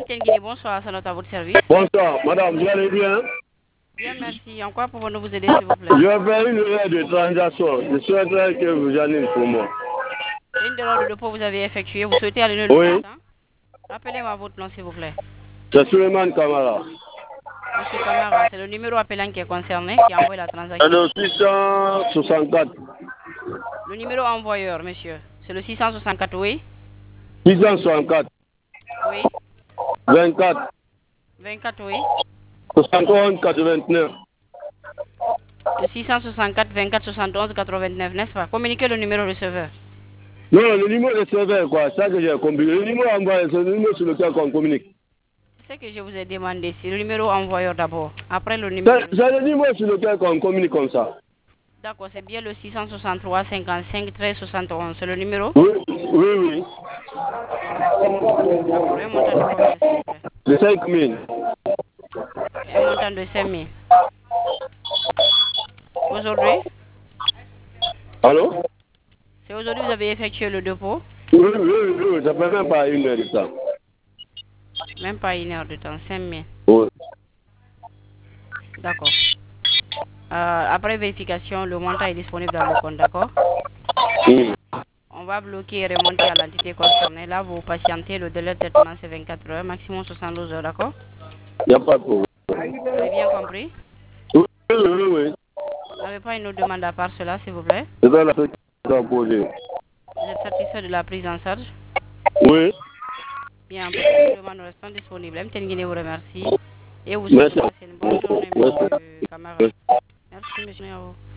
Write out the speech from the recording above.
Guinée, bonsoir, c'est notre à votre service. Bonsoir, madame, vous allez bien? Bien, merci. En quoi pouvons-nous vous aider, s'il vous plaît? Je fais une erreur de transaction. Je souhaiterais que vous allez pour moi. C'est une erreur de dépôt que vous avez effectuée. Vous souhaitez aller le Oui, compte, hein? Rappelez-moi votre nom, s'il vous plaît. c'est Suleiman Kamara. Monsieur Camara, c'est le numéro appelant qui est concerné, qui a envoyé la C'est transaction. le 664. Le numéro envoyeur, monsieur. C'est le 664, oui? 664. Oui. 24. 24, oui. 71 89. Le 664 24 71 89, n'est-ce pas? Communiquez le numéro receveur. Non, le numéro de serveur, quoi, ça que j'ai compris. Le numéro envoyé, c'est le numéro sur lequel on communique. C'est ce que je vous ai demandé. C'est le numéro envoyeur d'abord. Après le numéro C'est receveur. le numéro sur lequel on communique comme ça. D'accord, c'est bien le 663 55 13 71. C'est le numéro? Oui, oui, oui. D'accord, un montant de combien, s'il vous plaît? De 5 000. Un montant de 5 000. Aujourd'hui? Allô? C'est aujourd'hui que vous avez effectué le dépôt? Oui, oui, oui, ça fait même pas une heure de temps. Même pas une heure de temps, 5 000. Oui. D'accord. Après vérification, le montant est disponible dans le compte, d'accord? Oui. On va bloquer et remonter à l'entité concernée. Là, vous patientez, le délai de traitement c'est 24 heures, maximum 72 heures, d'accord? Il n'y a pas de problème. Vous avez bien compris? Oui, oui, oui, oui. Vous n'avez pas une autre demande à part cela, s'il vous plaît? C'est ça la question posée. Vous êtes satisfait de la prise en charge? Oui. Bien, pour cette demande restante disponible. MTN Guinée vous remercie et vous souhaite Merci. de passer une bonne journée, Merci. monsieur Camara. Merci. Merci, monsieur.